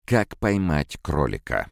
Как поймать кролика?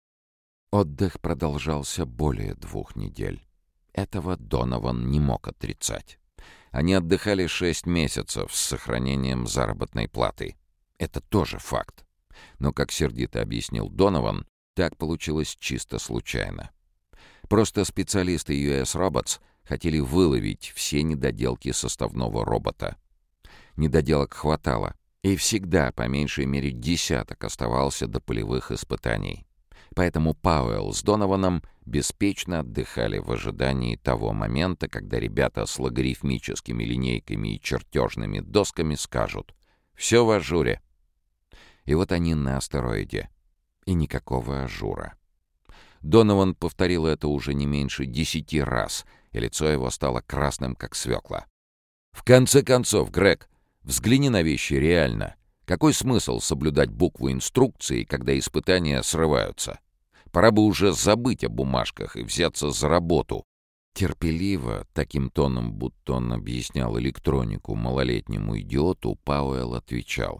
Отдых продолжался более 2 недель. Этого Донован не мог отрицать. Они отдыхали 6 месяцев с сохранением заработной платы. Это тоже факт. Но, как сердито объяснил Донован, так получилось чисто случайно. Просто специалисты US Robots хотели выловить все недоделки составного робота. Недоделок хватало, и всегда по меньшей мере 10 оставался до полевых испытаний. Поэтому Пауэлл с Донованом беспечно отдыхали в ожидании того момента, когда ребята с логарифмическими линейками и чертежными досками скажут «Все в ажуре». И вот они на астероиде. И никакого ажура. Донован повторил это уже не меньше 10 раз, и лицо его стало красным, как свекла. «В конце концов, Грег, взгляни на вещи реально. Какой смысл соблюдать букву инструкции, когда испытания срываются? Пора бы уже забыть о бумажках и взяться за работу». Терпеливо, таким тоном, будто он объяснял электронику малолетнему идиоту, Пауэлл отвечал.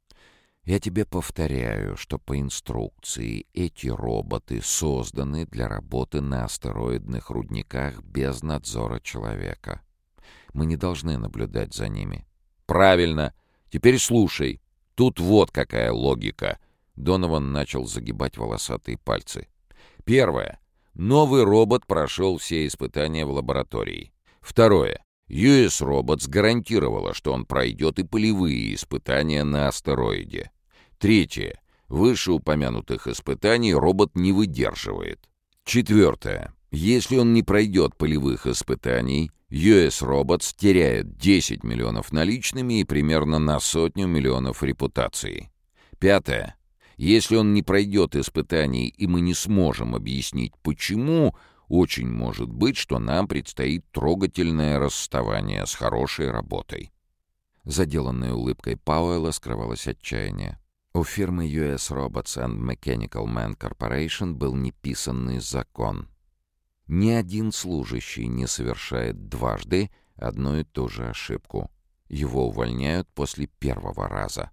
«Я тебе повторяю, что по инструкции эти роботы созданы для работы на астероидных рудниках без надзора человека. Мы не должны наблюдать за ними». «Правильно. Теперь слушай. Тут вот какая логика». Донован начал загибать волосатые пальцы. Первое. Новый робот прошел все испытания в лаборатории. Второе. US Robots гарантировала, что он пройдет и полевые испытания на астероиде. Третье. Вышеупомянутых испытаний робот не выдерживает. Четвертое. Если он не пройдет полевых испытаний, US Robots теряет 10 миллионов наличными и примерно на 100 миллионов репутации. Пятое. Если он не пройдет испытаний и мы не сможем объяснить почему, очень может быть, что нам предстоит трогательное расставание с хорошей работой. За деланной улыбкой Пауэлла скрывалось отчаяние. У фирмы US Robots and Mechanical Man Corporation был неписанный закон. Ни один служащий не совершает дважды одну и ту же ошибку. Его увольняют после первого раза.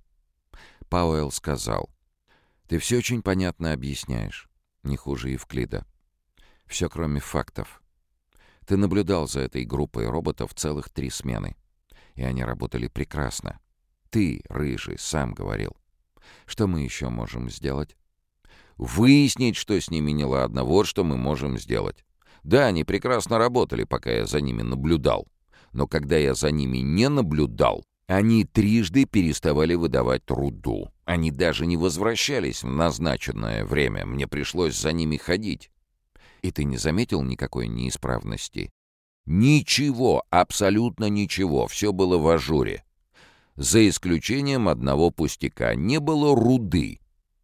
Пауэлл сказал: «Ты все очень понятно объясняешь. Не хуже Евклида. Все, кроме фактов. Ты наблюдал за этой группой роботов целых 3 смены. И они работали прекрасно. Ты, Рыжий, сам говорил. Что мы еще можем сделать?» «Выяснить, что с ними неладно. Вот что мы можем сделать. Да, они прекрасно работали, пока я за ними наблюдал. Но когда я за ними не наблюдал, они трижды переставали выдавать руду. Они даже не возвращались в назначенное время. Мне пришлось за ними ходить». «И ты не заметил никакой неисправности?» «Ничего, абсолютно ничего. Все было в ажуре. За исключением одного пустяка. Не было руды».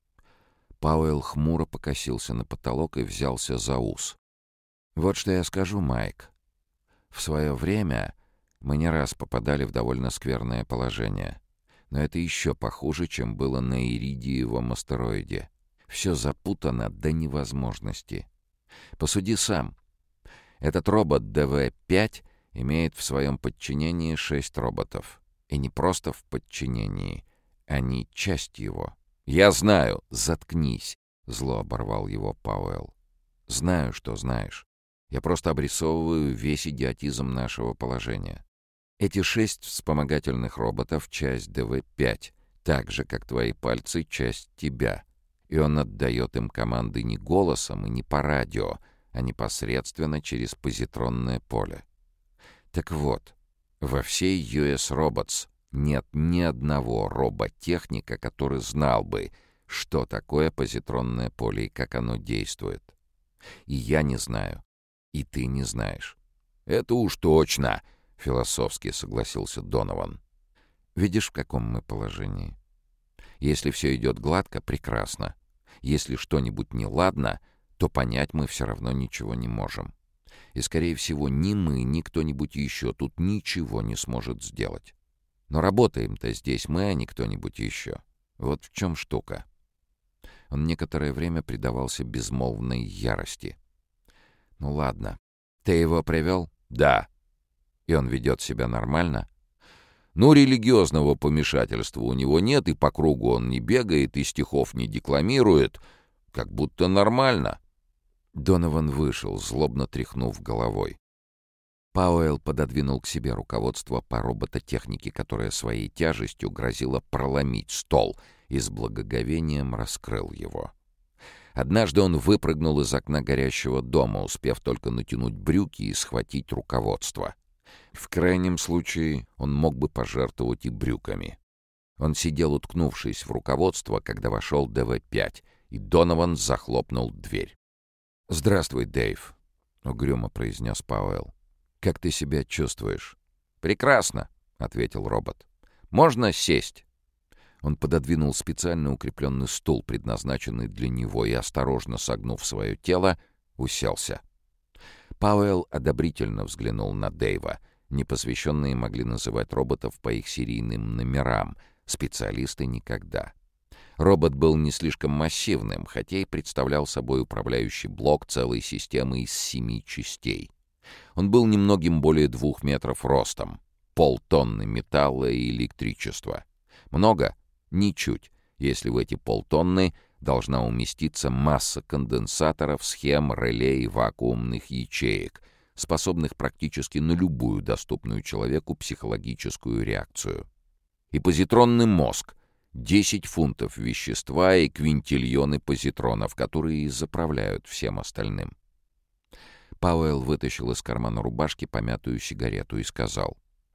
Пауэлл хмуро покосился на потолок и взялся за ус. «Вот что я скажу, Майк. В свое время мы не раз попадали в довольно скверное положение. Но это еще похуже, чем было на Иридиевом астероиде. Все запутано до невозможности. Посуди сам. Этот робот ДВ-5 имеет в своем подчинении 6 роботов. И не просто в подчинении. Они часть его». «Я знаю. Заткнись», — зло оборвал его Пауэлл. «Знаю, что знаешь. Я просто обрисовываю весь идиотизм нашего положения. Эти 6 вспомогательных роботов — часть ДВ-5, так же, как твои пальцы — часть тебя. И он отдает им команды не голосом и не по радио, а непосредственно через позитронное поле. Так вот, во всей US Robots нет ни одного роботехника, который знал бы, что такое позитронное поле и как оно действует. И я не знаю, и ты не знаешь». «Это уж точно», — философски согласился Донован. «Видишь, в каком мы положении? Если все идет гладко, прекрасно. Если что-нибудь неладно, то понять мы все равно ничего не можем. И, скорее всего, ни мы, ни кто-нибудь еще тут ничего не сможет сделать. Но работаем-то здесь мы, а не кто-нибудь еще. Вот в чем штука». Он некоторое время предавался безмолвной ярости. «Ну ладно. Ты его привел?» «Да». «И он ведет себя нормально?» Ну, религиозного помешательства у него нет, и по кругу он не бегает, и стихов не декламирует. Как будто нормально». Донован вышел, злобно тряхнув головой. Пауэлл пододвинул к себе руководство по робототехнике, которое своей тяжестью грозило проломить стол, и с благоговением раскрыл его. Однажды он выпрыгнул из окна горящего дома, успев только натянуть брюки и схватить руководство. В крайнем случае он мог бы пожертвовать и брюками. Он сидел, уткнувшись в руководство, когда вошел ДВ-5, и Донован захлопнул дверь. «Здравствуй, Дэйв», — угрюмо произнес Пауэлл. «Как ты себя чувствуешь?» «Прекрасно», — ответил робот. «Можно сесть?» Он пододвинул специально укрепленный стул, предназначенный для него, и, осторожно согнув свое тело, уселся. Пауэлл одобрительно взглянул на Дэйва. Непосвященные могли называть роботов по их серийным номерам, специалисты — никогда. Робот был не слишком массивным, хотя и представлял собой управляющий блок целой системы из 7 частей. Он был немногим более 2 метров ростом, полтонны металла и электричества. Много? Ничуть, если в эти полтонны должна уместиться масса конденсаторов, схем, реле и вакуумных ячеек, способных практически на любую доступную человеку психологическую реакцию. И позитронный мозг — 10 фунтов вещества и квинтильоны позитронов, которые и заправляют всем остальным. Пауэлл вытащил из кармана рубашки помятую сигарету и сказал: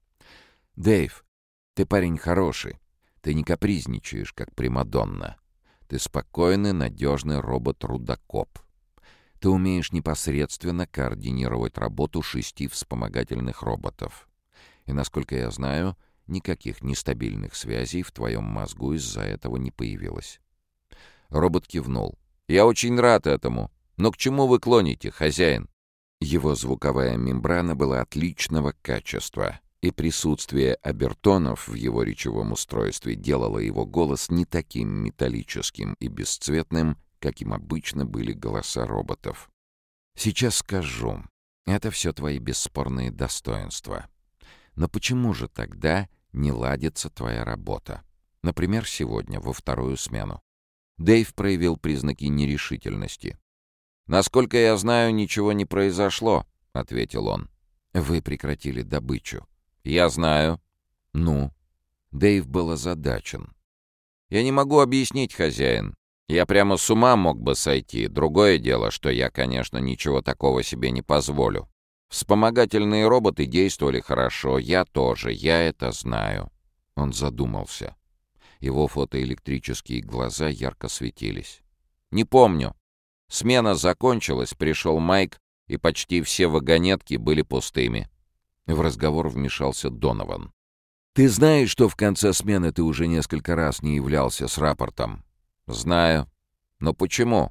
«Дэйв, ты парень хороший. Ты не капризничаешь, как примадонна. Ты спокойный, надежный робот-рудокоп. Ты умеешь непосредственно координировать работу 6 вспомогательных роботов. И, насколько я знаю, никаких нестабильных связей в твоем мозгу из-за этого не появилось». Робот кивнул. «Я очень рад этому. Но к чему вы клоните, хозяин?» Его звуковая мембрана была отличного качества, и присутствие обертонов в его речевом устройстве делало его голос не таким металлическим и бесцветным, каким обычно были голоса роботов. «Сейчас скажу. Это все твои бесспорные достоинства. Но почему же тогда не ладится твоя работа? Например, сегодня, во вторую смену». Дэйв проявил признаки нерешительности. «Насколько я знаю, ничего не произошло», — ответил он. «Вы прекратили добычу». «Я знаю». «Ну?» Дэйв был озадачен. «Я не могу объяснить, хозяин. Я прямо с ума мог бы сойти. Другое дело, что я, конечно, ничего такого себе не позволю. Вспомогательные роботы действовали хорошо, я тоже, я это знаю». Он задумался. Его фотоэлектрические глаза ярко светились. «Не помню. Смена закончилась, пришел Майк, и почти все вагонетки были пустыми». В разговор вмешался Донован. «Ты знаешь, что в конце смены ты уже несколько раз не являлся с рапортом?» «Знаю. Но почему?»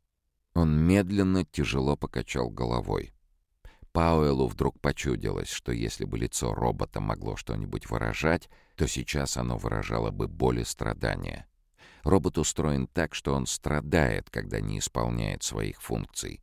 Он медленно, тяжело покачал головой. Пауэллу вдруг почудилось, что если бы лицо робота могло что-нибудь выражать, то сейчас оно выражало бы боль и страдания. Робот устроен так, что он страдает, когда не исполняет своих функций.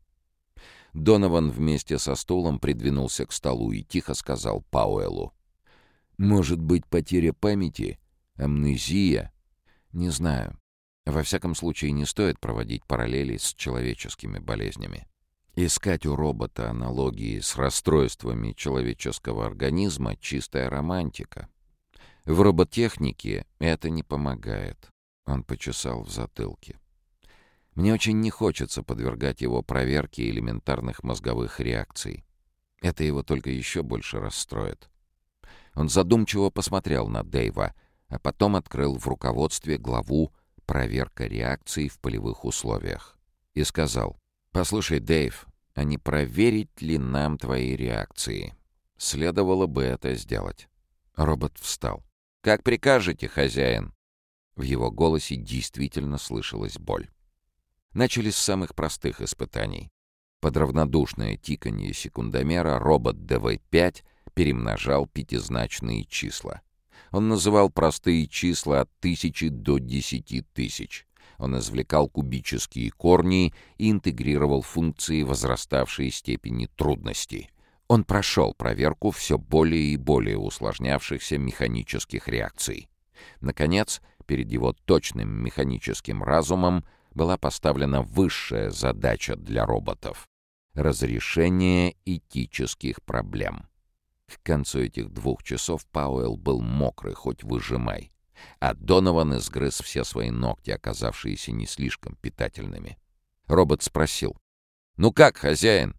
Донован вместе со стулом придвинулся к столу и тихо сказал Пауэллу: «Может быть, потеря памяти? Амнезия?» «Не знаю. Во всяком случае, не стоит проводить параллели с человеческими болезнями. Искать у робота аналогии с расстройствами человеческого организма — чистая романтика. В роботехнике это не помогает». Он почесал в затылке. «Мне очень не хочется подвергать его проверке элементарных мозговых реакций. Это его только еще больше расстроит». Он задумчиво посмотрел на Дэйва, а потом открыл в руководстве главу «Проверка реакций в полевых условиях» и сказал: «Послушай, Дэйв, а не проверить ли нам твои реакции? Следовало бы это сделать». Робот встал. «Как прикажете, хозяин?» В его голосе действительно слышалась боль. Начали с самых простых испытаний. Под равнодушное тиканье секундомера робот ДВ-5 перемножал пятизначные числа. Он называл простые числа от 1000 до 10 000. Он извлекал кубические корни и интегрировал функции возраставшей степени трудности. Он прошел проверку все более и более усложнявшихся механических реакций. Наконец, перед его точным механическим разумом была поставлена высшая задача для роботов — разрешение этических проблем. К концу этих 2 часов Пауэлл был мокрый, хоть выжимай, а Донован изгрыз все свои ногти, оказавшиеся не слишком питательными. Робот спросил: «Ну как, хозяин?»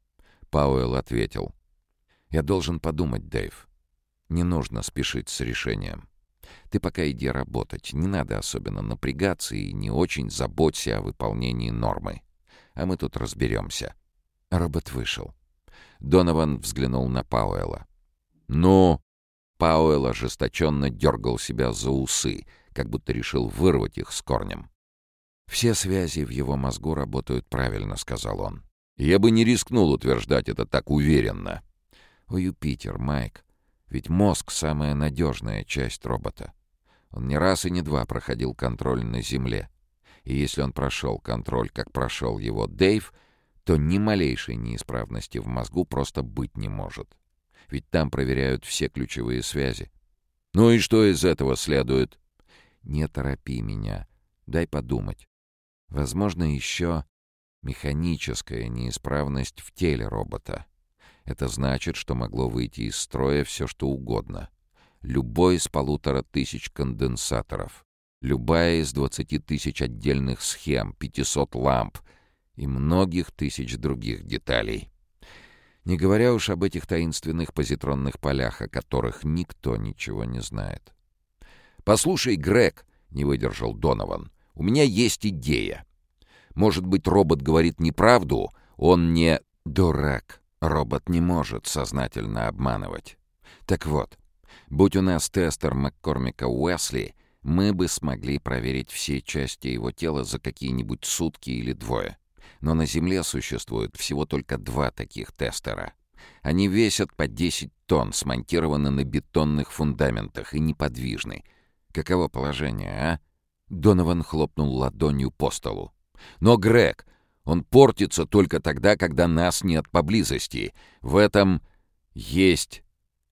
Пауэлл ответил: «Я должен подумать, Дэйв. Не нужно спешить с решением. Ты пока иди работать, не надо особенно напрягаться и не очень заботься о выполнении нормы. А мы тут разберемся». Робот вышел. Донован взглянул на Пауэлла. «Ну?» Пауэлл ожесточенно дергал себя за усы, как будто решил вырвать их с корнем. «Все связи в его мозгу работают правильно», — сказал он. «Я бы не рискнул утверждать это так уверенно». «О, Юпитер, Майк, ведь мозг — самая надежная часть робота. Он не раз и не два проходил контроль на Земле. И если он прошел контроль, как прошел его Дэйв, то ни малейшей неисправности в мозгу просто быть не может. Ведь там проверяют все ключевые связи». «Ну и что из этого следует?» «Не торопи меня. Дай подумать. Возможно, еще механическая неисправность в теле робота. Это значит, что могло выйти из строя все, что угодно. Любой из 1500 конденсаторов, любая из 20 тысяч отдельных схем, 500 ламп и многих тысяч других деталей. Не говоря уж об этих таинственных позитронных полях, о которых никто ничего не знает». «Послушай, Грег», — не выдержал Донован, — «у меня есть идея. Может быть, робот говорит неправду, он не...» «Дурак. Робот не может сознательно обманывать. Так вот, будь у нас тестер Маккормика Уэсли, мы бы смогли проверить все части его тела за какие-нибудь сутки или 2. Но на Земле существует всего только 2 таких тестера. Они весят по 10 тонн, смонтированы на бетонных фундаментах и неподвижны. Каково положение, а?» Донован хлопнул ладонью по столу. «Но, Грег, он портится только тогда, когда нас нет поблизости. В этом есть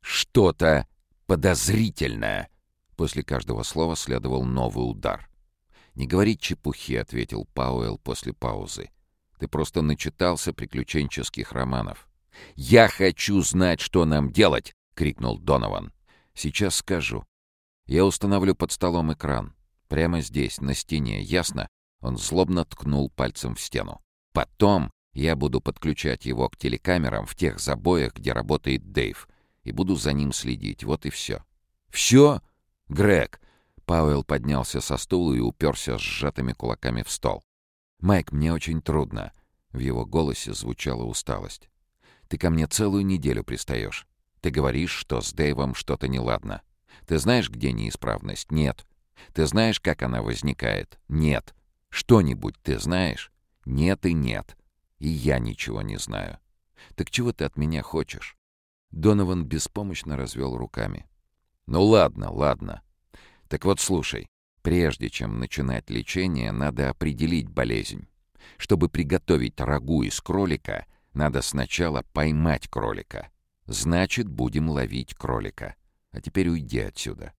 что-то подозрительное». После каждого слова следовал новый удар. «Не говори чепухи», — ответил Пауэлл после паузы. «Ты просто начитался приключенческих романов». «Я хочу знать, что нам делать!» — крикнул Донован. «Сейчас скажу. Я установлю под столом экран. Прямо здесь, на стене, ясно?» Он злобно ткнул пальцем в стену. «Потом я буду подключать его к телекамерам в тех забоях, где работает Дэйв, и буду за ним следить. Вот и все». «Все? Грег!» Пауэлл поднялся со стула и уперся сжатыми кулаками в стол. «Майк, мне очень трудно». В его голосе звучала усталость. «Ты ко мне целую неделю пристаешь. Ты говоришь, что с Дэйвом что-то неладно. Ты знаешь, где неисправность? Нет. Ты знаешь, как она возникает? Нет. Что-нибудь ты знаешь? Нет и нет. И я ничего не знаю. Так чего ты от меня хочешь?» Донован беспомощно развел руками. «Ну ладно, ладно. Так вот слушай. Прежде чем начинать лечение, надо определить болезнь. Чтобы приготовить рагу из кролика, надо сначала поймать кролика. Значит, будем ловить кролика. А теперь уйди отсюда».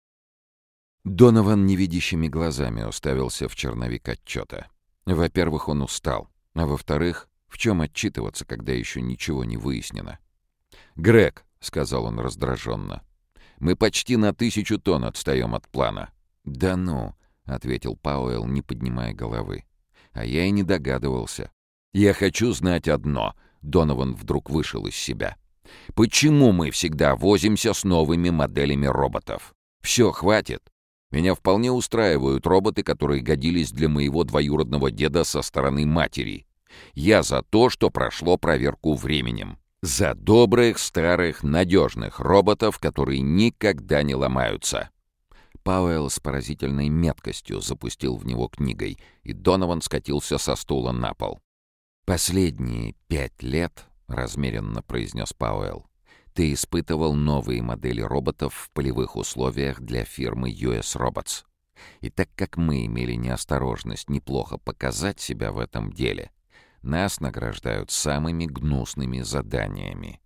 Донован невидящими глазами уставился в черновик отчета. Во-первых, он устал. А во-вторых, в чем отчитываться, когда еще ничего не выяснено? «Грег», — сказал он раздраженно, — «мы почти на 1000 тонн отстаем от плана». «Да ну», — ответил Пауэлл, не поднимая головы. «А я и не догадывался». «Я хочу знать одно», — Донован вдруг вышел из себя. «Почему мы всегда возимся с новыми моделями роботов? Все, хватит. Меня вполне устраивают роботы, которые годились для моего двоюродного деда со стороны матери. Я за то, что прошло проверку временем. За добрых, старых, надежных роботов, которые никогда не ломаются». Пауэлл с поразительной меткостью запустил в него книгой, и Донован скатился со стула на пол. «Последние 5 лет, — размеренно произнес Пауэлл, — ты испытывал новые модели роботов в полевых условиях для фирмы US Robots. И так как мы имели неосторожность неплохо показать себя в этом деле, нас награждают самыми гнусными заданиями.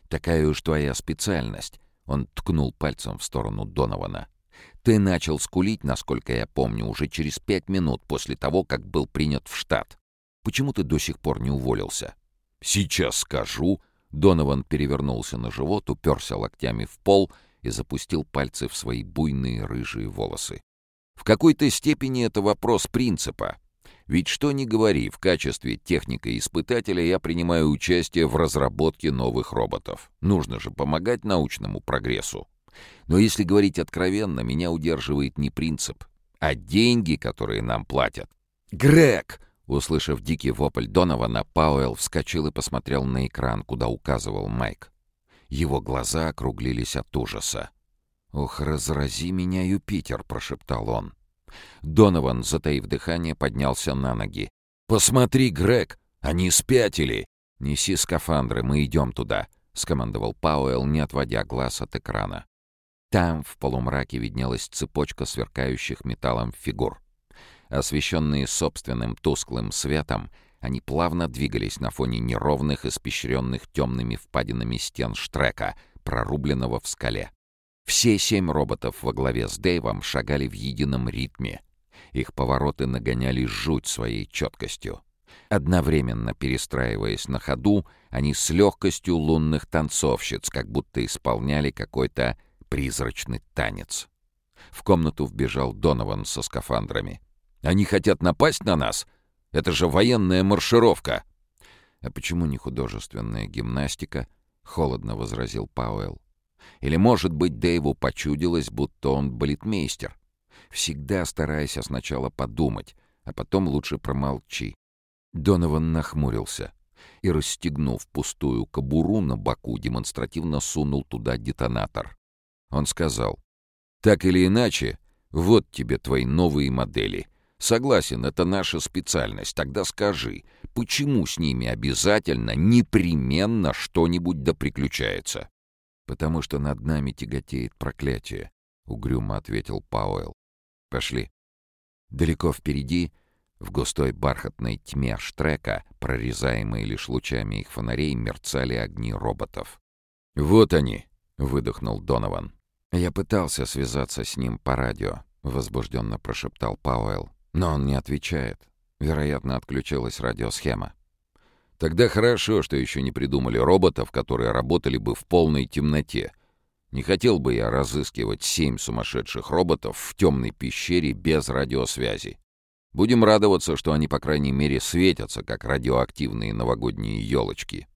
Такая уж твоя специальность». Он ткнул пальцем в сторону Донована. «Ты начал скулить, насколько я помню, уже через 5 минут после того, как был принят в штат. Почему ты до сих пор не уволился?» «Сейчас скажу». Донован перевернулся на живот, уперся локтями в пол и запустил пальцы в свои буйные рыжие волосы. «В какой-то степени это вопрос принципа. Ведь что ни говори, в качестве техника-испытателя я принимаю участие в разработке новых роботов. Нужно же помогать научному прогрессу. Но если говорить откровенно, меня удерживает не принцип, а деньги, которые нам платят». «Грег!» Услышав дикий вопль Донована, Пауэлл вскочил и посмотрел на экран, куда указывал Майк. Его глаза округлились от ужаса. «Ох, разрази меня, Юпитер!» — прошептал он. Донован, затаив дыхание, поднялся на ноги. «Посмотри, Грег! Они спятили!» «Неси скафандры, мы идем туда!» — скомандовал Пауэлл, не отводя глаз от экрана. Там, в полумраке, виднелась цепочка сверкающих металлом фигур. Освещенные собственным тусклым светом, они плавно двигались на фоне неровных, испещренных темными впадинами стен штрека, прорубленного в скале. Все 7 роботов во главе с Дэйвом шагали в едином ритме. Их повороты нагоняли жуть своей четкостью. Одновременно перестраиваясь на ходу, они с легкостью лунных танцовщиц как будто исполняли какой-то призрачный танец. В комнату вбежал Донован со скафандрами. «Они хотят напасть на нас? Это же военная маршировка!» «А почему не художественная гимнастика?» — холодно возразил Пауэлл. «Или, может быть, Дэйву почудилось, будто он балетмейстер? Всегда старайся сначала подумать, а потом лучше промолчи». Донован нахмурился и, расстегнув пустую кобуру на боку, демонстративно сунул туда детонатор. Он сказал: «Так или иначе, вот тебе твои новые модели. Согласен, это наша специальность. Тогда скажи, почему с ними обязательно, непременно что-нибудь да приключается?» «Потому что над нами тяготеет проклятие», — угрюмо ответил Пауэлл. «Пошли». Далеко впереди, в густой бархатной тьме штрека, прорезаемой лишь лучами их фонарей, мерцали огни роботов. «Вот они!» — выдохнул Донован. «Я пытался связаться с ним по радио», — возбужденно прошептал Пауэлл. «Но он не отвечает. Вероятно, отключилась радиосхема». «Тогда хорошо, что еще не придумали роботов, которые работали бы в полной темноте. Не хотел бы я разыскивать 7 сумасшедших роботов в темной пещере без радиосвязи. Будем радоваться, что они, по крайней мере, светятся, как радиоактивные новогодние елочки».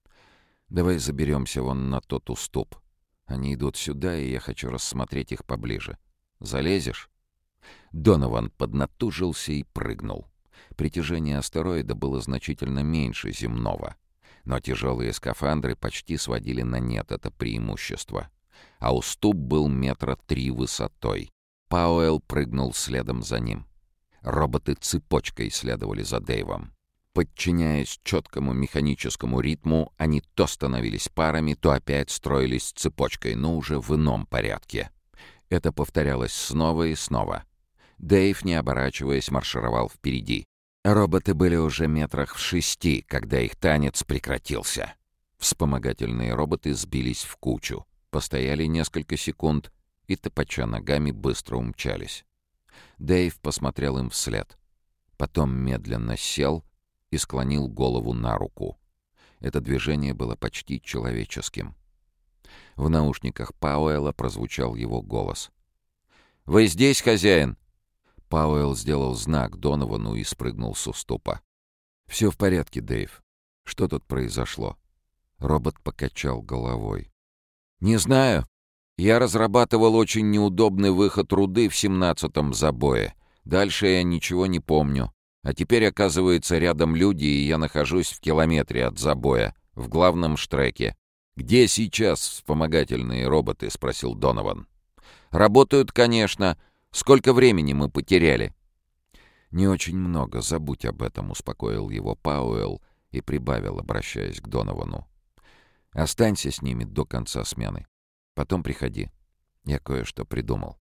«Давай заберемся вон на тот уступ. Они идут сюда, и я хочу рассмотреть их поближе. Залезешь?» Донован поднатужился и прыгнул. Притяжение астероида было значительно меньше земного. Но тяжелые скафандры почти сводили на нет это преимущество. А уступ был 3 метра высотой. Пауэлл прыгнул следом за ним. Роботы цепочкой следовали за Дэйвом. Подчиняясь четкому механическому ритму, они то становились парами, то опять строились цепочкой, но уже в ином порядке. Это повторялось снова и снова. Дэйв, не оборачиваясь, маршировал впереди. Роботы были уже 6 метрах, когда их танец прекратился. Вспомогательные роботы сбились в кучу, постояли несколько секунд и, топоча ногами, быстро умчались. Дэйв посмотрел им вслед. Потом медленно сел и склонил голову на руку. Это движение было почти человеческим. В наушниках Пауэлла прозвучал его голос. «Вы здесь, хозяин?» Пауэлл сделал знак Доновану и спрыгнул с уступа. «Все в порядке, Дэйв. Что тут произошло?» Робот покачал головой. «Не знаю. Я разрабатывал очень неудобный выход руды в 17-м забое. Дальше я ничего не помню. А теперь, оказывается, рядом люди, и я нахожусь в километре от забоя, в главном штреке. «Где сейчас вспомогательные роботы?» — спросил Донован. «Работают, конечно. Сколько времени мы потеряли?» «Не очень много, забудь об этом», — успокоил его Пауэлл и прибавил, обращаясь к Доновану. «Останься с ними до конца смены. Потом приходи. Я кое-что придумал».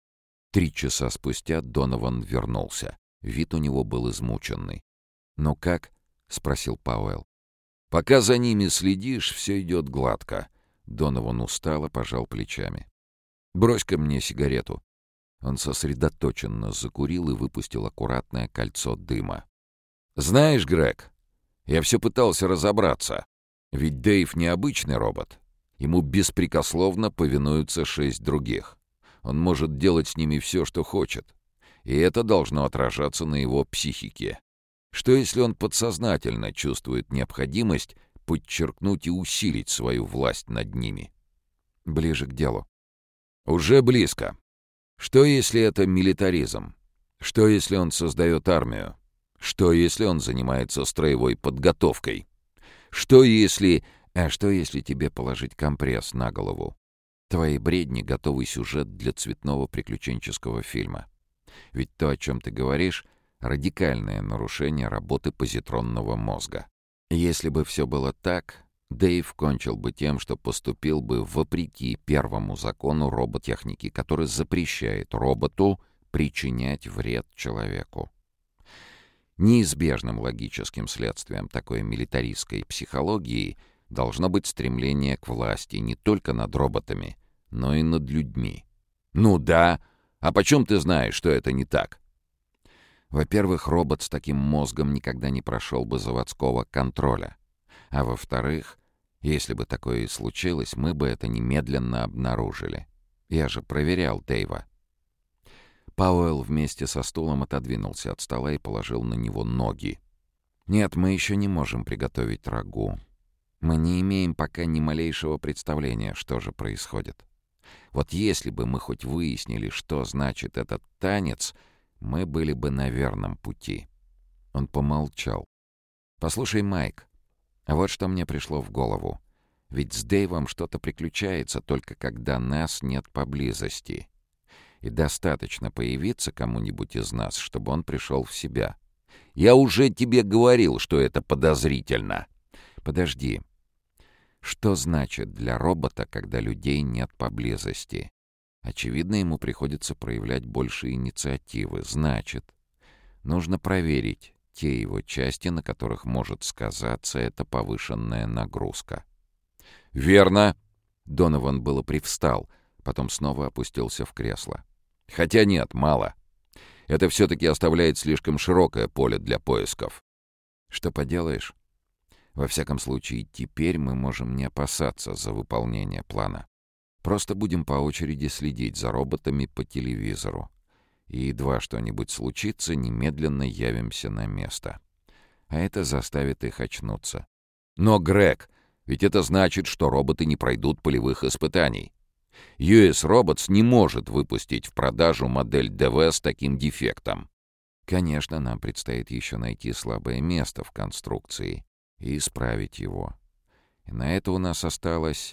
3 часа спустя Донован вернулся. Вид у него был измученный. «Ну как?» — спросил Пауэлл. Пока за ними следишь, все идет гладко». Донован устало пожал плечами. «Брось-ка мне сигарету». Он сосредоточенно закурил и выпустил аккуратное кольцо дыма. «Знаешь, Грег, я все пытался разобраться. Ведь Дэйв необычный робот. Ему беспрекословно повинуются 6 других. Он может делать с ними все, что хочет. И это должно отражаться на его психике. Что если он подсознательно чувствует необходимость подчеркнуть и усилить свою власть над ними?» «Ближе к делу». «Уже близко. Что если это милитаризм? Что если он создает армию? Что если он занимается строевой подготовкой? Что если... А что если тебе положить компресс на голову? Твои бредни — готовый сюжет для цветного приключенческого фильма. Ведь то, о чем ты говоришь, — радикальное нарушение работы позитронного мозга. Если бы все было так, Дэйв кончил бы тем, что поступил бы вопреки первому закону роботехники, который запрещает роботу причинять вред человеку. Неизбежным логическим следствием такой милитаристской психологии должно быть стремление к власти не только над роботами, но и над людьми. «Ну да, а почем ты знаешь, что это не так?» Во-первых, робот с таким мозгом никогда не прошел бы заводского контроля. А во-вторых, если бы такое и случилось, мы бы это немедленно обнаружили. Я же проверял Дэйва. Пауэлл вместе со стулом отодвинулся от стола и положил на него ноги. «Нет, мы еще не можем приготовить рагу. Мы не имеем пока ни малейшего представления, что же происходит. Вот если бы мы хоть выяснили, что значит этот танец, мы были бы на верном пути». Он помолчал. «Послушай, Майк, а вот что мне пришло в голову. Ведь с Дэйвом что-то приключается, только когда нас нет поблизости. И достаточно появиться кому-нибудь из нас, чтобы он пришел в себя». «Я уже тебе говорил, что это подозрительно». «Подожди. Что значит для робота, когда людей нет поблизости? Очевидно, ему приходится проявлять больше инициативы. Значит, нужно проверить те его части, на которых может сказаться эта повышенная нагрузка». «Верно!» Донован было привстал, потом снова опустился в кресло. «Хотя нет, мало. Это все-таки оставляет слишком широкое поле для поисков». «Что поделаешь? Во всяком случае, теперь мы можем не опасаться за выполнение плана. Просто будем по очереди следить за роботами по телевизору. И едва что-нибудь случится, немедленно явимся на место. А это заставит их очнуться». «Но, Грег, ведь это значит, что роботы не пройдут полевых испытаний. US Robots не может выпустить в продажу модель ДВ с таким дефектом». «Конечно, нам предстоит еще найти слабое место в конструкции и исправить его. И на это у нас осталось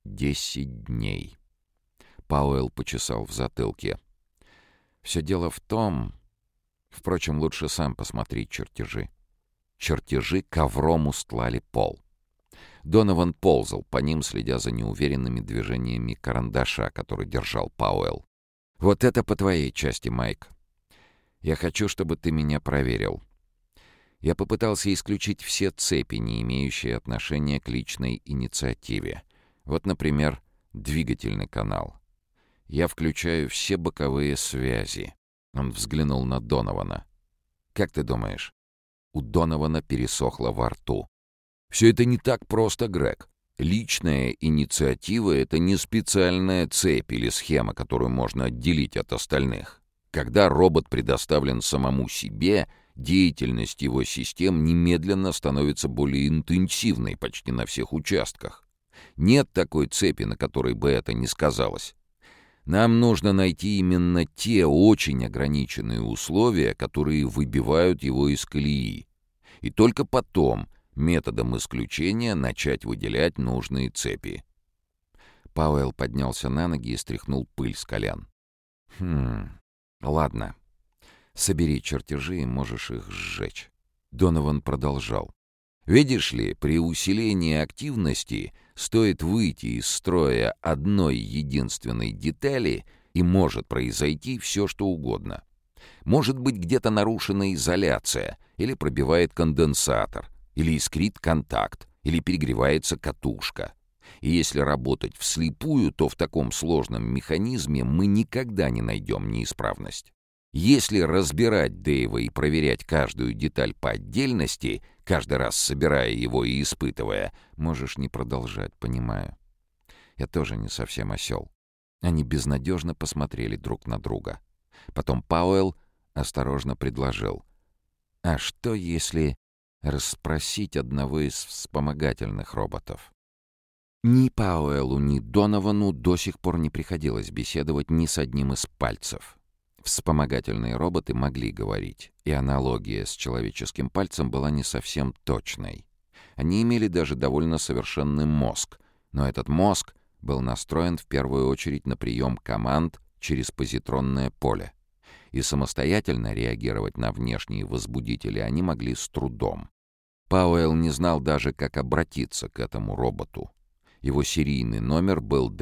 10 дней». Пауэлл почесал в затылке. «Все дело в том... Впрочем, лучше сам посмотри чертежи». Чертежи ковром устлали пол. Донован ползал по ним, следя за неуверенными движениями карандаша, который держал Пауэлл. «Вот это по твоей части, Майк. Я хочу, чтобы ты меня проверил. Я попытался исключить все цепи, не имеющие отношения к личной инициативе. Вот, например, двигательный канал. Я включаю все боковые связи». Он взглянул на Донована. «Как ты думаешь?» У Донована пересохло во рту. «Все это не так просто, Грег. Личная инициатива — это не специальная цепь или схема, которую можно отделить от остальных. Когда робот предоставлен самому себе, деятельность его систем немедленно становится более интенсивной почти на всех участках. Нет такой цепи, на которой бы это не сказалось. Нам нужно найти именно те очень ограниченные условия, которые выбивают его из колеи. И только потом методом исключения начать выделять нужные цепи». Пауэлл поднялся на ноги и стряхнул пыль с колен. Ладно. Собери чертежи и можешь их сжечь». Донован продолжал. «Видишь ли, при усилении активности стоит выйти из строя одной единственной детали, и может произойти все, что угодно. Может быть, где-то нарушена изоляция, или пробивает конденсатор, или искрит контакт, или перегревается катушка. И если работать вслепую, то в таком сложном механизме мы никогда не найдем неисправность. Если разбирать Дэйва и проверять каждую деталь по отдельности, каждый раз собирая его и испытывая, можешь не продолжать, понимаю. Я тоже не совсем осел. Они безнадежно посмотрели друг на друга. Потом Пауэлл осторожно предложил: «А что, если расспросить одного из вспомогательных роботов?» Ни Пауэллу, ни Доновану до сих пор не приходилось беседовать ни с одним из пальцев. Вспомогательные роботы могли говорить, и аналогия с человеческим пальцем была не совсем точной. Они имели даже довольно совершенный мозг, но этот мозг был настроен в первую очередь на прием команд через позитронное поле, и самостоятельно реагировать на внешние возбудители они могли с трудом. Пауэлл не знал даже, как обратиться к этому роботу. Его серийный номер был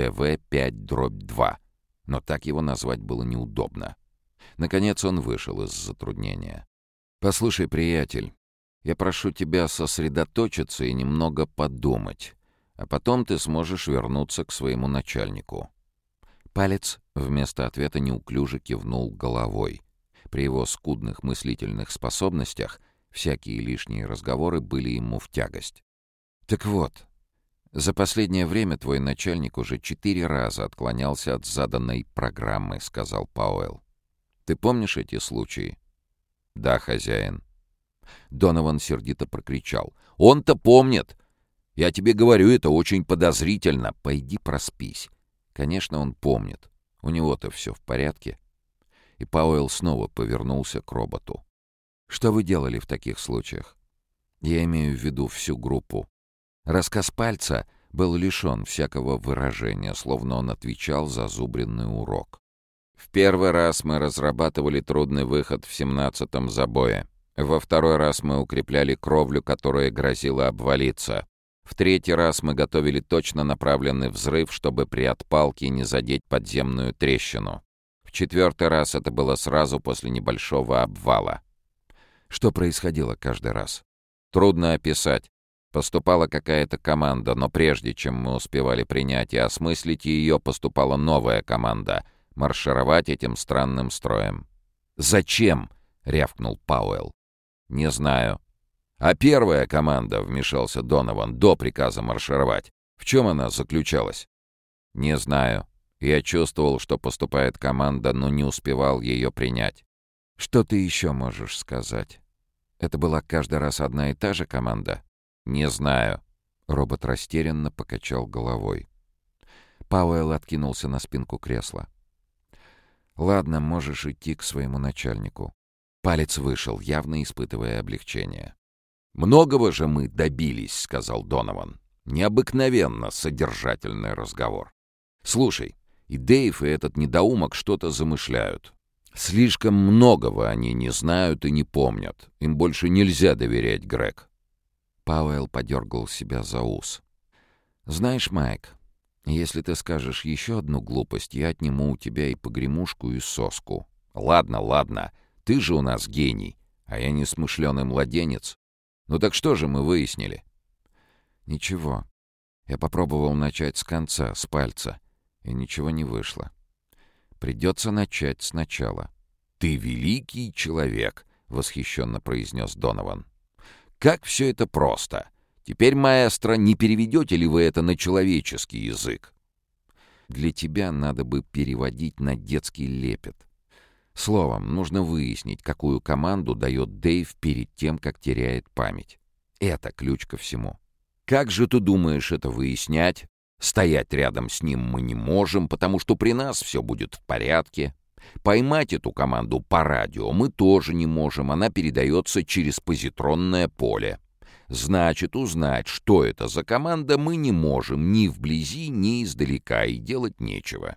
ДВ-5/2, но так его назвать было неудобно. Наконец он вышел из затруднения. «Послушай, приятель, я прошу тебя сосредоточиться и немного подумать, а потом ты сможешь вернуться к своему начальнику». Палец вместо ответа неуклюже кивнул головой. При его скудных мыслительных способностях всякие лишние разговоры были ему в тягость. «Так вот, за последнее время твой начальник уже 4 раза отклонялся от заданной программы», — сказал Пауэлл. «Ты помнишь эти случаи?» «Да, хозяин». Донован сердито прокричал: «Он-то помнит! Я тебе говорю, это очень подозрительно. Пойди проспись». Конечно, он помнит. У него-то все в порядке. И Пауэлл снова повернулся к роботу. «Что вы делали в таких случаях?» «Я имею в виду всю группу». Рассказ пальца был лишен всякого выражения, словно он отвечал за зазубренный урок. «В первый раз мы разрабатывали трудный выход в 17-м забое. Во второй раз мы укрепляли кровлю, которая грозила обвалиться. В третий раз мы готовили точно направленный взрыв, чтобы при отпалке не задеть подземную трещину. В четвертый раз это было сразу после небольшого обвала». «Что происходило каждый раз?» «Трудно описать. Поступала какая-то команда, но прежде чем мы успевали принять и осмыслить ее, поступала новая команда — маршировать этим странным строем». «Зачем?» — рявкнул Пауэлл. «Не знаю». «А первая команда», — вмешался Донован, — «до приказа маршировать. В чем она заключалась?» «Не знаю. Я чувствовал, что поступает команда, но не успевал ее принять». «Что ты еще можешь сказать? Это была каждый раз одна и та же команда?» «Не знаю». Робот растерянно покачал головой. Пауэлл откинулся на спинку кресла. «Ладно, можешь идти к своему начальнику». Палец вышел, явно испытывая облегчение. «Многого же мы добились», — сказал Донован. «Необыкновенно содержательный разговор. Слушай, и Дэйв, и этот недоумок что-то замышляют. Слишком многого они не знают и не помнят. Им больше нельзя доверять, Грег». Пауэлл подергал себя за ус. «Знаешь, Майк, если ты скажешь еще одну глупость, я отниму у тебя и погремушку, и соску». «Ладно, ладно, ты же у нас гений, а я несмышленый младенец. Ну так что же мы выяснили?» «Ничего. Я попробовал начать с конца, с пальца, и ничего не вышло. Придется начать сначала». «Ты великий человек», — восхищенно произнес Донован. «Как все это просто! Теперь, маэстро, не переведете ли вы это на человеческий язык?» «Для тебя надо бы переводить на детский лепет. Словом, нужно выяснить, какую команду дает Дэйв перед тем, как теряет память. Это ключ ко всему. Как же ты думаешь это выяснять? Стоять рядом с ним мы не можем, потому что при нас все будет в порядке. Поймать эту команду по радио мы тоже не можем, она передается через позитронное поле. Значит, узнать, что это за команда, мы не можем ни вблизи, ни издалека, и делать нечего».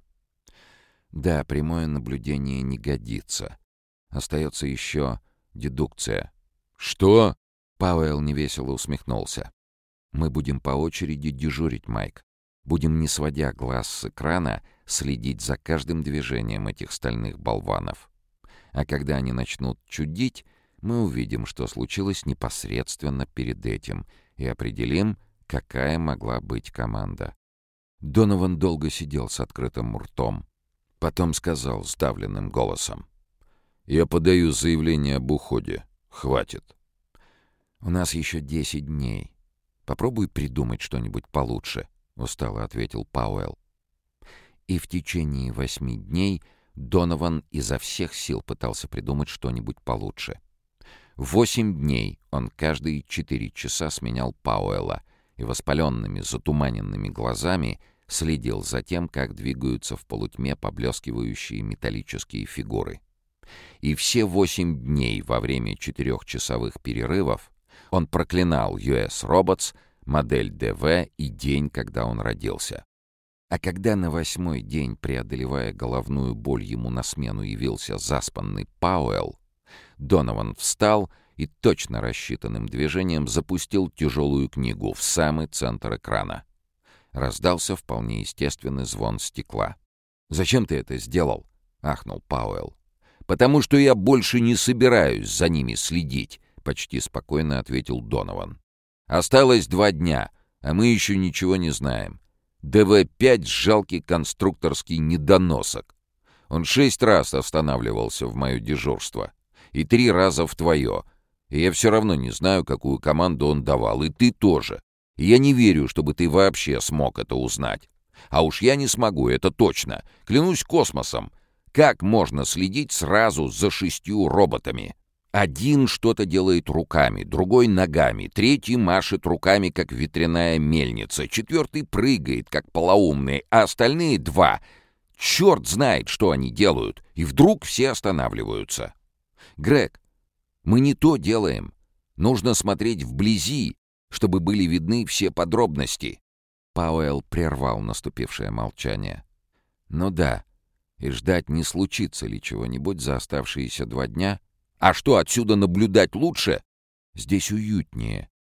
«Да, прямое наблюдение не годится. Остается еще дедукция». «Что?» — Пауэлл невесело усмехнулся. «Мы будем по очереди дежурить, Майк. Будем, не сводя глаз с экрана, следить за каждым движением этих стальных болванов. А когда они начнут чудить, мы увидим, что случилось непосредственно перед этим, и определим, Какая могла быть команда? Донован долго сидел с открытым ртом. Потом сказал сдавленным голосом: «Я подаю заявление об уходе. Хватит». «У нас еще 10 дней. Попробуй придумать что-нибудь получше», — устало ответил Пауэлл. И в течение 8 дней Донован изо всех сил пытался придумать что-нибудь получше. 8 дней он каждые 4 часа сменял Пауэлла и воспаленными, затуманенными глазами следил за тем, как двигаются в полутьме поблескивающие металлические фигуры. И все 8 дней во время 4-часовых перерывов он проклинал US Robots, модель ДВ и день, когда он родился. А когда на 8-й день, преодолевая головную боль, ему на смену явился заспанный Пауэлл, Донован встал и точно рассчитанным движением запустил тяжелую книгу в самый центр экрана. Раздался вполне естественный звон стекла. «Зачем ты это сделал?» — ахнул Пауэлл. «Потому что я больше не собираюсь за ними следить», — почти спокойно ответил Донован. «Осталось 2 дня, а мы еще ничего не знаем. ДВ-5 — жалкий конструкторский недоносок. Он 6 раз останавливался в мое дежурство, и 3 раза в твое. И я все равно не знаю, какую команду он давал, и ты тоже. И я не верю, чтобы ты вообще смог это узнать. А уж я не смогу, это точно. Клянусь космосом. Как можно следить сразу за 6 роботами? Один что-то делает руками, другой ногами, третий машет руками, как ветряная мельница, 4 прыгает, как полоумный, а остальные 2... Черт знает, что они делают, и вдруг все останавливаются. Грег, мы не то делаем. Нужно смотреть вблизи, чтобы были видны все подробности». Пауэлл прервал наступившее молчание. «Ну да, и ждать, не случится ли чего-нибудь за оставшиеся 2 дня. А что, отсюда наблюдать лучше? Здесь уютнее».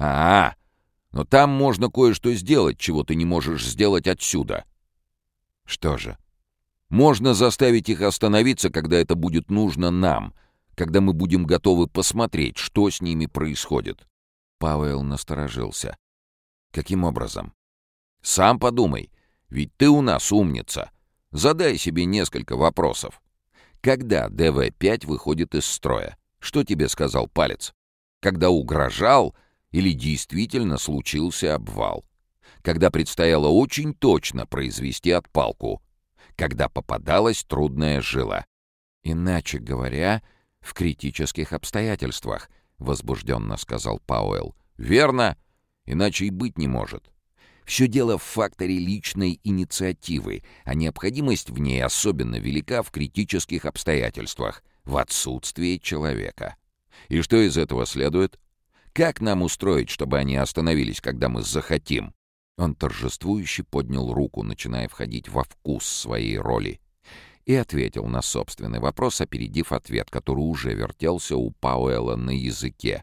Но там можно кое-что сделать, чего ты не можешь сделать отсюда». «Что же?» «Можно заставить их остановиться, когда это будет нужно нам, когда мы будем готовы посмотреть, что с ними происходит». Пауэлл насторожился. «Каким образом?» «Сам подумай, ведь ты у нас умница. Задай себе несколько вопросов. Когда ДВ-5 выходит из строя? Что тебе сказал палец? Когда угрожал или действительно случился обвал? Когда предстояло очень точно произвести отпалку? Когда попадалась трудная жила? Иначе говоря, в критических обстоятельствах», — возбужденно сказал Пауэлл. «Верно, иначе и быть не может. Все дело в факторе личной инициативы, а необходимость в ней особенно велика в критических обстоятельствах, в отсутствии человека. И что из этого следует? Как нам устроить, чтобы они остановились, когда мы захотим?» Он торжествующе поднял руку, начиная входить во вкус своей роли, и ответил на собственный вопрос, опередив ответ, который уже вертелся у Пауэлла на языке.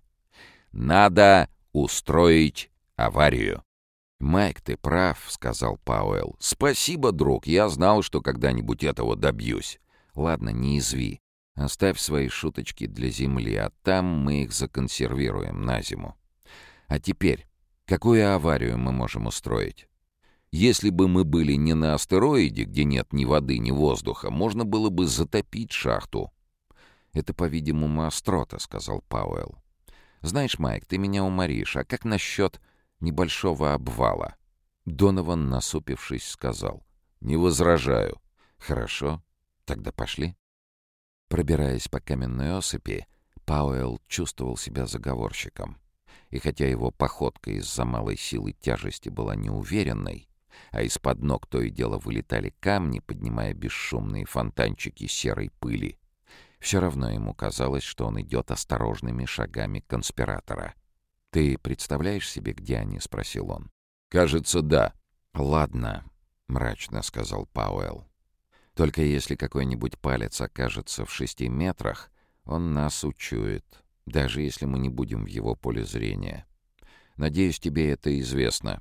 «Надо устроить аварию». «Майк, ты прав», — сказал Пауэлл. «Спасибо, друг, я знал, что когда-нибудь этого добьюсь. Ладно, не изви. Оставь свои шуточки для Земли, а там мы их законсервируем на зиму. А теперь, какую аварию мы можем устроить? Если бы мы были не на астероиде, где нет ни воды, ни воздуха, можно было бы затопить шахту». «Это, по-видимому, острота», — сказал Пауэлл. «Знаешь, Майк, ты меня уморишь. А как насчет небольшого обвала?» Донован, насупившись, сказал: «Не возражаю». «Хорошо, тогда пошли». Пробираясь по каменной осыпи, Пауэлл чувствовал себя заговорщиком. И хотя его походка из-за малой силы тяжести была неуверенной, а из-под ног то и дело вылетали камни, поднимая бесшумные фонтанчики серой пыли, все равно ему казалось, что он идет осторожными шагами конспиратора. «Ты представляешь себе, где они?» — спросил он. «Кажется, да». «Ладно», — мрачно сказал Пауэлл. «Только если какой-нибудь палец окажется в 6 метрах, он нас учует, даже если мы не будем в его поле зрения. Надеюсь, тебе это известно».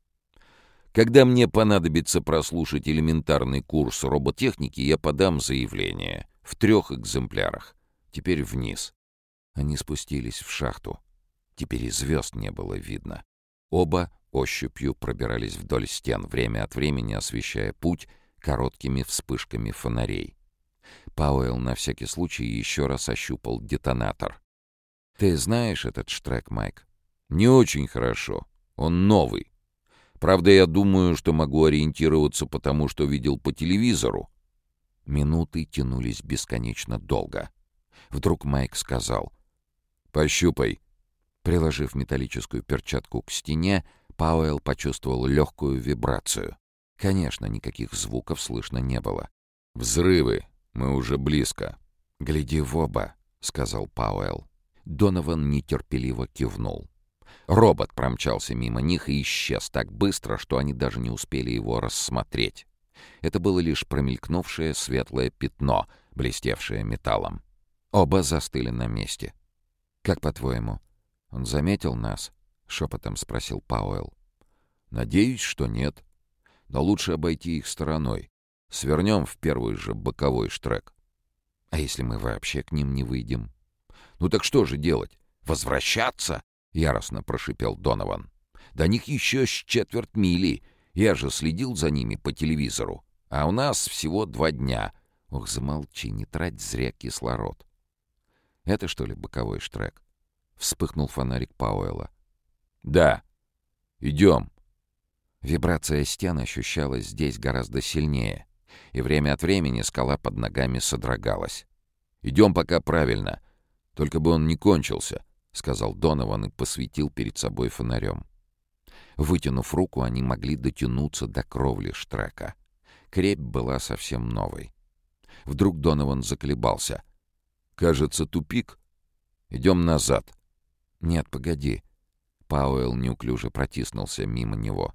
«Когда мне понадобится прослушать элементарный курс роботехники, я подам заявление. В 3 экземплярах. Теперь вниз». Они спустились в шахту. Теперь и звезд не было видно. Оба ощупью пробирались вдоль стен, время от времени освещая путь короткими вспышками фонарей. Пауэлл на всякий случай еще раз ощупал детонатор. «Ты знаешь этот штрек, Майк?» «Не очень хорошо. Он новый. Правда, я думаю, что могу ориентироваться по тому, что видел по телевизору». Минуты тянулись бесконечно долго. Вдруг Майк сказал: «Пощупай». Приложив металлическую перчатку к стене, Пауэлл почувствовал легкую вибрацию. Конечно, никаких звуков слышно не было. «Взрывы. Мы уже близко». «Гляди в оба», — сказал Пауэлл. Донован нетерпеливо кивнул. Робот промчался мимо них и исчез так быстро, что они даже не успели его рассмотреть. Это было лишь промелькнувшее светлое пятно, блестевшее металлом. Оба застыли на месте. «Как по-твоему, он заметил нас?» — шепотом спросил Пауэлл. «Надеюсь, что нет. Но лучше обойти их стороной. Свернем в первый же боковой штрек». «А если мы вообще к ним не выйдем?» «Ну так что же делать? Возвращаться?» — яростно прошипел Донован. «До них еще с четверть мили. Я же следил за ними по телевизору. А у нас всего 2 дня». «Ох, замолчи, не трать зря кислород». «Это что ли боковой штрек?» — вспыхнул фонарик Пауэлла. «Да. Идем». Вибрация стен ощущалась здесь гораздо сильнее, и время от времени скала под ногами содрогалась. «Идем пока правильно. Только бы он не кончился», — сказал Донован и посветил перед собой фонарем. Вытянув руку, они могли дотянуться до кровли штрека. Крепь была совсем новой. Вдруг Донован заколебался. «Кажется, тупик. Идем назад». «Нет, погоди». Пауэлл неуклюже протиснулся мимо него.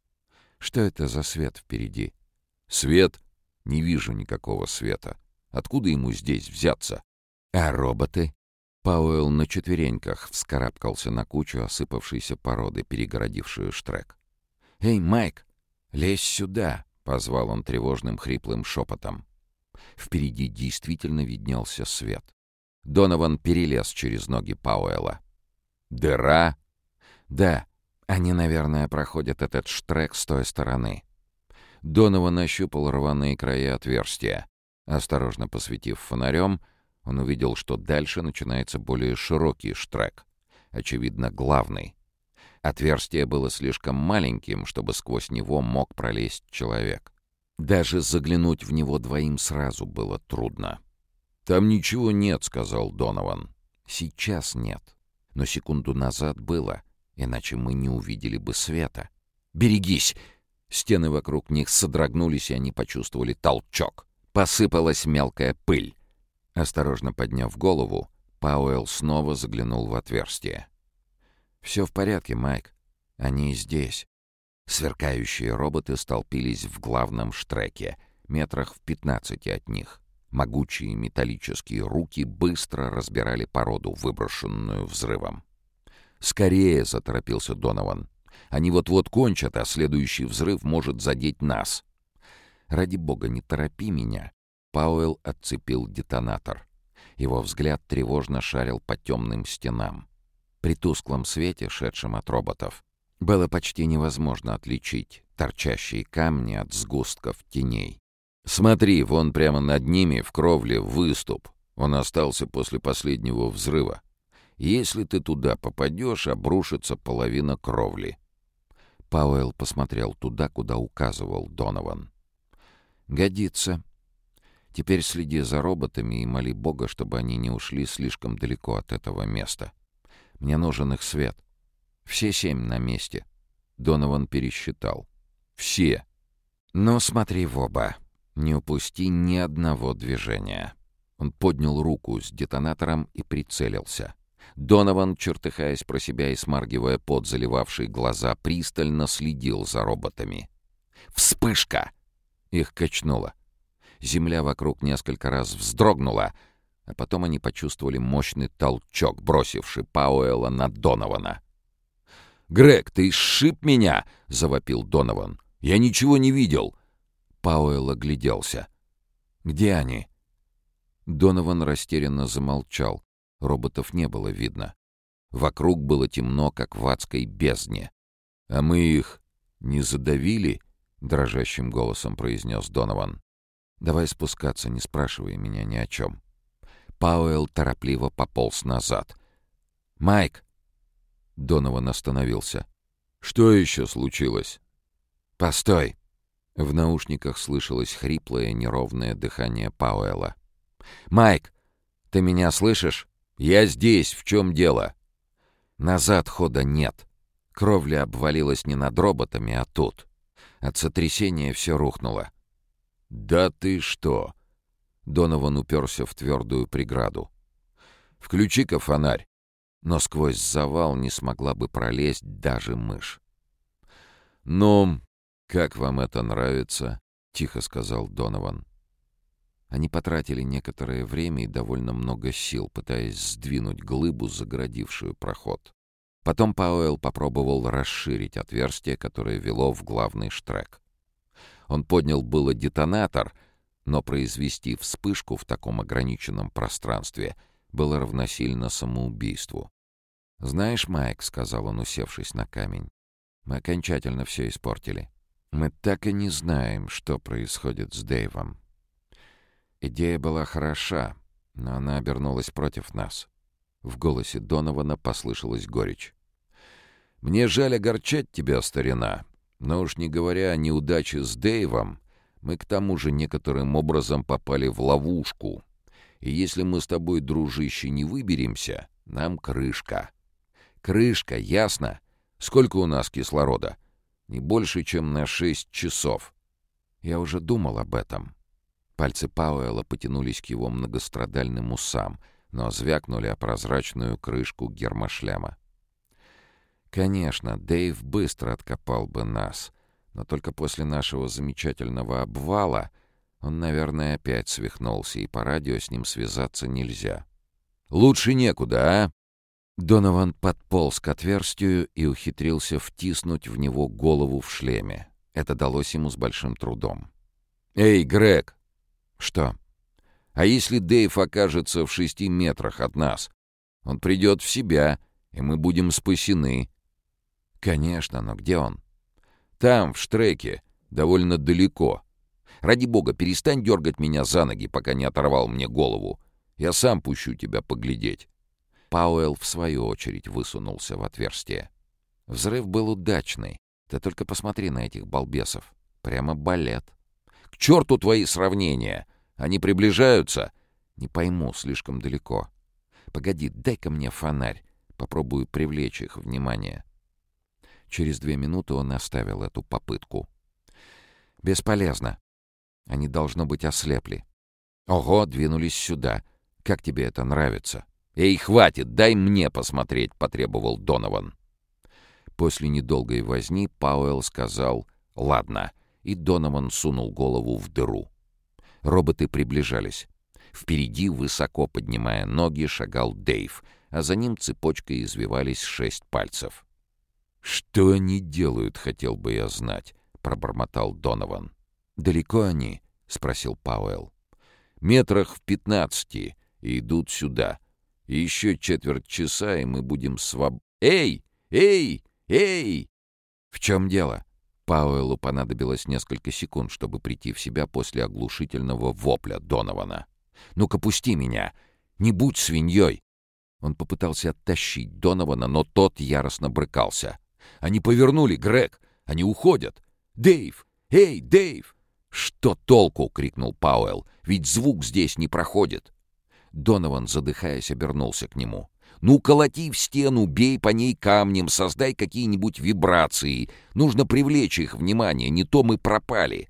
«Что это за свет впереди?» «Свет? Не вижу никакого света. Откуда ему здесь взяться?» «А роботы?» Пауэлл на четвереньках вскарабкался на кучу осыпавшейся породы, перегородившую штрек. «Эй, Майк, лезь сюда!» — позвал он тревожным хриплым шепотом. Впереди действительно виднелся свет. Донован перелез через ноги Пауэлла. «Дыра?» «Да, они, наверное, проходят этот штрек с той стороны». Донован ощупал рваные края отверстия. Осторожно посветив фонарем, он увидел, что дальше начинается более широкий штрек. Очевидно, главный. Отверстие было слишком маленьким, чтобы сквозь него мог пролезть человек. Даже заглянуть в него двоим сразу было трудно. «Там ничего нет», — сказал Донован. «Сейчас нет. Но секунду назад было, иначе мы не увидели бы света». «Берегись!» Стены вокруг них содрогнулись, и они почувствовали толчок. Посыпалась мелкая пыль. Осторожно подняв голову, Пауэлл снова заглянул в отверстие. «Все в порядке, Майк. Они здесь». Сверкающие роботы столпились в главном штреке, метрах в 15 от них. Могучие металлические руки быстро разбирали породу, выброшенную взрывом. «Скорее!» — заторопился Донован. «Они вот-вот кончат, а следующий взрыв может задеть нас». «Ради бога, не торопи меня!» Пауэлл отцепил детонатор. Его взгляд тревожно шарил по темным стенам. При тусклом свете, шедшем от роботов, было почти невозможно отличить торчащие камни от сгустков теней. «Смотри, вон прямо над ними в кровле выступ. Он остался после последнего взрыва. Если ты туда попадешь, обрушится половина кровли». Пауэлл посмотрел туда, куда указывал Донован. «Годится. Теперь следи за роботами и моли Бога, чтобы они не ушли слишком далеко от этого места. Мне нужен их свет. Все 7 на месте». Донован пересчитал. «Все». «Ну, смотри в оба. Не упусти ни одного движения». Он поднял руку с детонатором и прицелился. Донован, чертыхаясь про себя и смаргивая пот, заливавший глаза, пристально следил за роботами. «Вспышка!» Их качнуло. Земля вокруг несколько раз вздрогнула, а потом они почувствовали мощный толчок, бросивший Пауэлла на Донована. «Грег, ты сшиб меня!» — завопил Донован. «Я ничего не видел!» Пауэлл огляделся. «Где они?» Донован растерянно замолчал. Роботов не было видно. Вокруг было темно, как в адской бездне. «А мы их не задавили?» — дрожащим голосом произнес Донован. «Давай спускаться, не спрашивай меня ни о чем». Пауэлл торопливо пополз назад. «Майк!» Донован остановился. «Что еще случилось?» «Постой!» В наушниках слышалось хриплое, неровное дыхание Пауэлла. «Майк, ты меня слышишь? Я здесь, в чем дело?» «Назад хода нет. Кровля обвалилась не над роботами, а тут. От сотрясения все рухнуло». «Да ты что?» Донован уперся в твердую преграду. «Включи-ка фонарь». Но сквозь завал не смогла бы пролезть даже мышь. «Ну, как вам это нравится?» — тихо сказал Донован. Они потратили некоторое время и довольно много сил, пытаясь сдвинуть глыбу, загородившую проход. Потом Пауэлл попробовал расширить отверстие, которое вело в главный штрек. Он поднял было детонатор, но произвести вспышку в таком ограниченном пространстве было равносильно самоубийству. «Знаешь, Майк, — сказал он, усевшись на камень, — мы окончательно все испортили. Мы так и не знаем, что происходит с Дэйвом. Идея была хороша, но она обернулась против нас». В голосе Донована послышалась горечь. «Мне жаль огорчать тебя, старина, но уж не говоря о неудаче с Дэйвом, мы к тому же некоторым образом попали в ловушку. И если мы с тобой, дружище, не выберемся, нам крышка. Крышка, ясно? Сколько у нас кислорода? Не больше, чем на 6 часов». Я уже думал об этом. Пальцы Пауэлла потянулись к его многострадальным усам, но звякнули о прозрачную крышку гермошлема. «Конечно, Дэйв быстро откопал бы нас, но только после нашего замечательного обвала он, наверное, опять свихнулся, и по радио с ним связаться нельзя». «Лучше некуда, а?» Донован подполз к отверстию и ухитрился втиснуть в него голову в шлеме. Это далось ему с большим трудом. «Эй, Грег!» «Что?» «А если Дэйв окажется в 6 метрах от нас? Он придет в себя, и мы будем спасены». «Конечно, но где он?» «Там, в штреке, довольно далеко. Ради бога, перестань дергать меня за ноги, пока не оторвал мне голову. Я сам пущу тебя поглядеть». Пауэлл, в свою очередь, высунулся в отверстие. Взрыв был удачный. Ты только посмотри на этих балбесов. Прямо балет. «К черту твои сравнения! Они приближаются!» «Не пойму, слишком далеко. Погоди, дай-ка мне фонарь. Попробую привлечь их внимание». Через 2 минуты он оставил эту попытку. «Бесполезно. Они, должно быть, ослепли. Ого, двинулись сюда. Как тебе это нравится?» «Эй, хватит, дай мне посмотреть», — потребовал Донован. После недолгой возни Пауэлл сказал «ладно», и Донован сунул голову в дыру. Роботы приближались. Впереди, высоко поднимая ноги, шагал Дэйв, а за ним цепочкой извивались 6 пальцев. «Что они делают, хотел бы я знать», — пробормотал Донован. «Далеко они?» — спросил Пауэлл. «Метрах в 15 и идут сюда. И еще 1/4 часа, и мы будем Эй! Эй! Эй!» «В чем дело?» Пауэллу понадобилось несколько секунд, чтобы прийти в себя после оглушительного вопля Донована. «Ну-ка, пусти меня! Не будь свиньей!» Он попытался оттащить Донована, но тот яростно брыкался. «Они повернули, Грег! Они уходят! Дэйв! Эй, Дэйв!» «Что толку?» — крикнул Пауэлл. «Ведь звук здесь не проходит!» Донован, задыхаясь, обернулся к нему. «Ну, колоти в стену, бей по ней камнем, создай какие-нибудь вибрации. Нужно привлечь их внимание, не то мы пропали».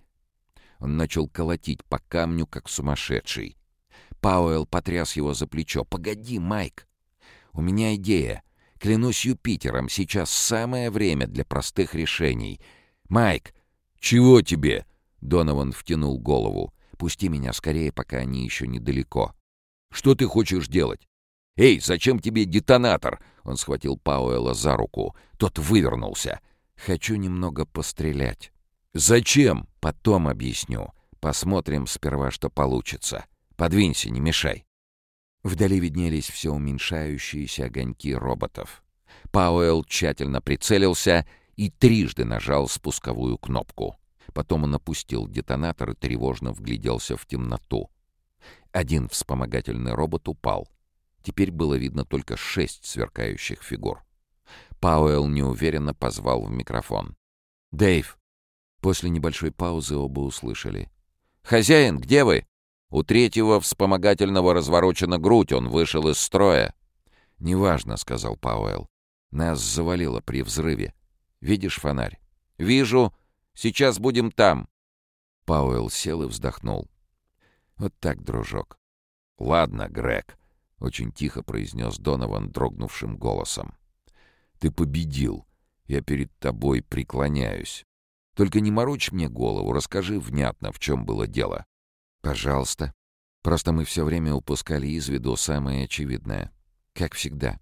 Он начал колотить по камню, как сумасшедший. Пауэлл потряс его за плечо. «Погоди, Майк, у меня идея. Клянусь Юпитером, сейчас самое время для простых решений. Майк!» «Чего тебе?» — Донован втянул голову. «Пусти меня скорее, пока они еще недалеко». «Что ты хочешь делать? Эй, зачем тебе детонатор?» Он схватил Пауэлла за руку. Тот вывернулся. «Хочу немного пострелять». «Зачем?» «Потом объясню. Посмотрим сперва, что получится. Подвинься, не мешай». Вдали виднелись все уменьшающиеся огоньки роботов. Пауэлл тщательно прицелился и трижды нажал спусковую кнопку. Потом он опустил детонатор и тревожно вгляделся в темноту. Один вспомогательный робот упал. Теперь было видно только 6 сверкающих фигур. Пауэлл неуверенно позвал в микрофон. «Дэйв!» После небольшой паузы оба услышали. «Хозяин, где вы?» «У третьего вспомогательного разворочена грудь, он вышел из строя». «Неважно», — сказал Пауэлл. «Нас завалило при взрыве. Видишь фонарь?» «Вижу. Сейчас будем там». Пауэлл сел и вздохнул. «Вот так, дружок». «Ладно, Грег», — очень тихо произнес Донован дрогнувшим голосом. «Ты победил. Я перед тобой преклоняюсь. Только не морочь мне голову, расскажи внятно, в чем было дело». «Пожалуйста. Просто мы все время упускали из виду самое очевидное. Как всегда.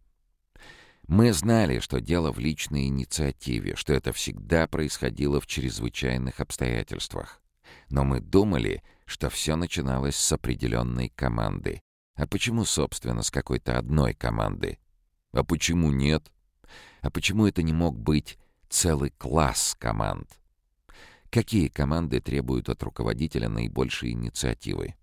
Мы знали, что дело в личной инициативе, что это всегда происходило в чрезвычайных обстоятельствах. Но мы думали, что все начиналось с определенной команды. А почему, собственно, с какой-то одной команды? А почему нет? А почему это не мог быть целый класс команд? Какие команды требуют от руководителя наибольшей инициативы?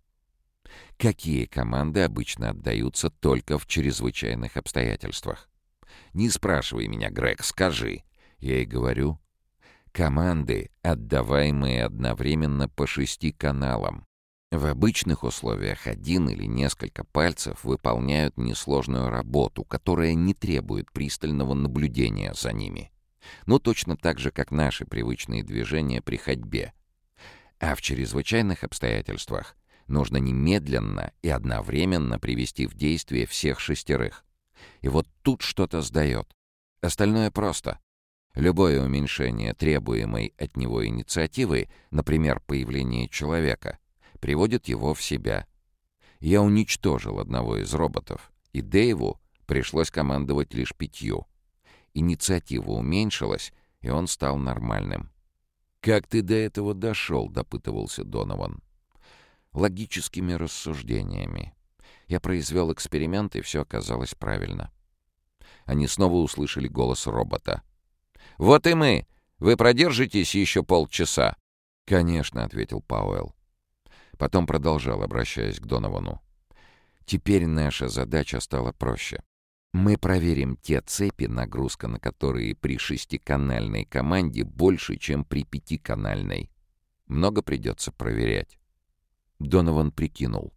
Какие команды обычно отдаются только в чрезвычайных обстоятельствах? Не спрашивай меня, Грег, скажи. Я и говорю. Команды, отдаваемые одновременно по 6 каналам. В обычных условиях один или несколько пальцев выполняют несложную работу, которая не требует пристального наблюдения за ними. Ну, точно так же, как наши привычные движения при ходьбе. А в чрезвычайных обстоятельствах нужно немедленно и одновременно привести в действие всех 6. И вот тут что-то сдает. Остальное просто. Любое уменьшение требуемой от него инициативы, например, появление человека, приводит его в себя. Я уничтожил одного из роботов, и Дэйву пришлось командовать лишь 5. Инициатива уменьшилась, и он стал нормальным. «Как ты до этого дошел?» — допытывался Донован. «Логическими рассуждениями. Я произвел эксперимент, и все оказалось правильно». Они снова услышали голос робота. «Вот и мы! Вы продержитесь еще полчаса?» «Конечно», — ответил Пауэлл. Потом продолжал, обращаясь к Доновану. «Теперь наша задача стала проще. Мы проверим те цепи, нагрузка на которые при 6-канальной команде больше, чем при 5-канальной. Много придется проверять». Донован прикинул.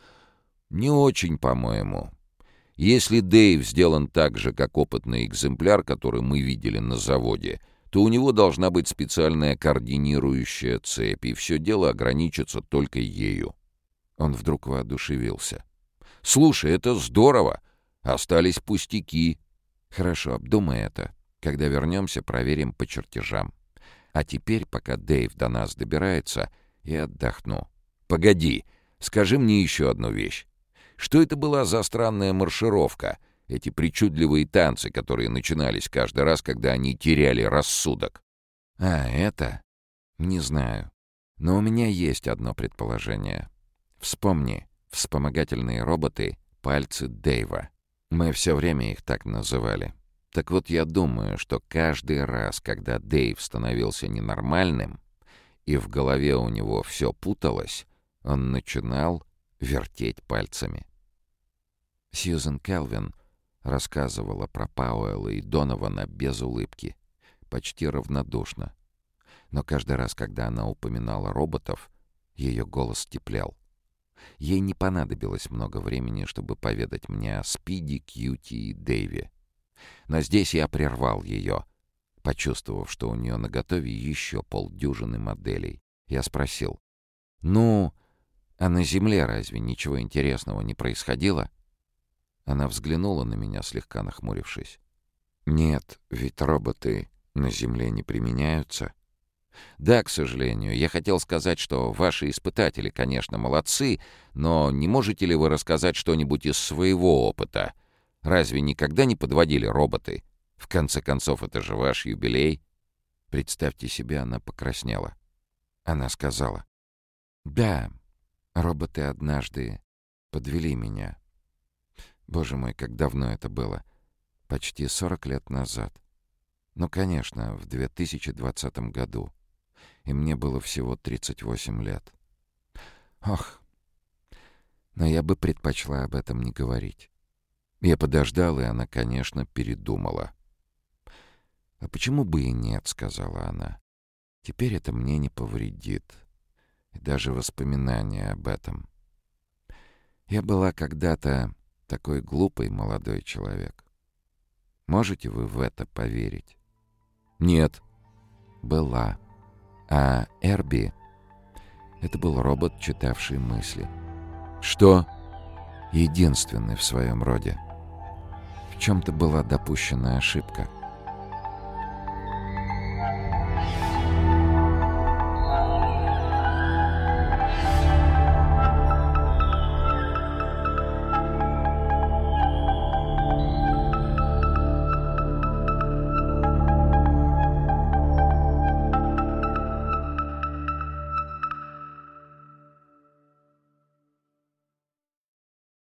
«Не очень, по-моему. Если Дэйв сделан так же, как опытный экземпляр, который мы видели на заводе, то у него должна быть специальная координирующая цепь, и все дело ограничится только ею». Он вдруг воодушевился. «Слушай, это здорово! Остались пустяки». «Хорошо, обдумай это. Когда вернемся, проверим по чертежам. А теперь, пока Дэйв до нас добирается, я отдохну». «Погоди, скажи мне еще одну вещь. Что это была за странная маршировка? Эти причудливые танцы, которые начинались каждый раз, когда они теряли рассудок?» «А, это? Не знаю. Но у меня есть одно предположение. Вспомни, вспомогательные роботы — пальцы Дэйва. Мы все время их так называли. Так вот, я думаю, что каждый раз, когда Дэйв становился ненормальным, и в голове у него все путалось, он начинал вертеть пальцами». Сьюзен Келвин рассказывала про Пауэлла и Донована без улыбки, почти равнодушно. Но каждый раз, когда она упоминала роботов, ее голос теплел. Ей не понадобилось много времени, чтобы поведать мне о Спиди, Кьюти и Дэйве. Но здесь я прервал ее, почувствовав, что у нее наготове еще полдюжины моделей. Я спросил: «Ну, а на Земле разве ничего интересного не происходило?» Она взглянула на меня, слегка нахмурившись. «Нет, ведь роботы на Земле не применяются». «Да, к сожалению. Я хотел сказать, что ваши испытатели, конечно, молодцы, но не можете ли вы рассказать что-нибудь из своего опыта? Разве никогда не подводили роботы? В конце концов, это же ваш юбилей». Представьте себе, она покраснела. Она сказала: «Да, роботы однажды подвели меня. Боже мой, как давно это было. Почти 40 лет назад. Ну, конечно, в 2020 году. И мне было всего 38 лет. Ох, но я бы предпочла об этом не говорить. Я подождал, и она, конечно, передумала. «А почему бы и нет?» — сказала она. «Теперь это мне не повредит. И даже воспоминания об этом. Я была когда-то такой глупый молодой человек. Можете вы в это поверить?» «Нет». «Была. А Эрби — это был робот, читавший мысли. Что?» «Единственный в своем роде. В чем-то была допущена ошибка.